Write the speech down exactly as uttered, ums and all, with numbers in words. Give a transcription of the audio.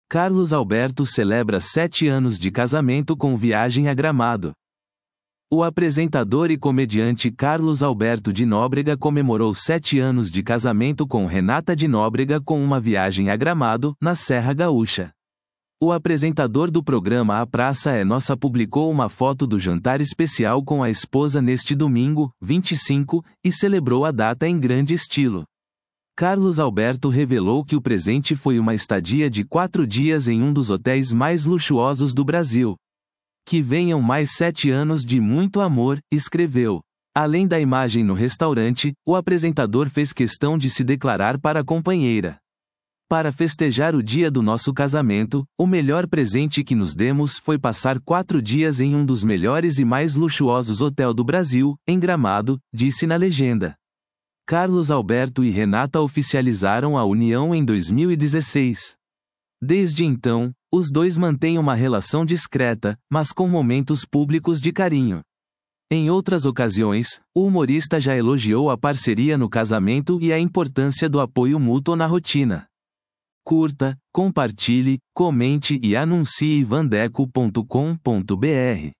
Carlos Alberto celebra sete anos de casamento com viagem a Gramado. O apresentador e comediante Carlos Alberto de Nóbrega comemorou sete anos de casamento com Renata de Nóbrega com uma viagem a Gramado, na Serra Gaúcha. O apresentador do programa A Praça é Nossa publicou uma foto do jantar especial com a esposa neste domingo, vinte e cinco, e celebrou a data em grande estilo. Carlos Alberto revelou que o presente foi uma estadia de quatro dias em um dos hotéis mais luxuosos do Brasil. Que venham mais sete anos de muito amor, escreveu. Além da imagem no restaurante, o apresentador fez questão de se declarar para a companheira. Para festejar o dia do nosso casamento, o melhor presente que nos demos foi passar quatro dias em um dos melhores e mais luxuosos hotéis do Brasil, em Gramado, disse na legenda. Carlos Alberto e Renata oficializaram a união em dois mil e dezesseis. Desde então, os dois mantêm uma relação discreta, mas com momentos públicos de carinho. Em outras ocasiões, o humorista já elogiou a parceria no casamento e a importância do apoio mútuo na rotina. Curta, compartilhe, comente e anuncie vandeco ponto com ponto br.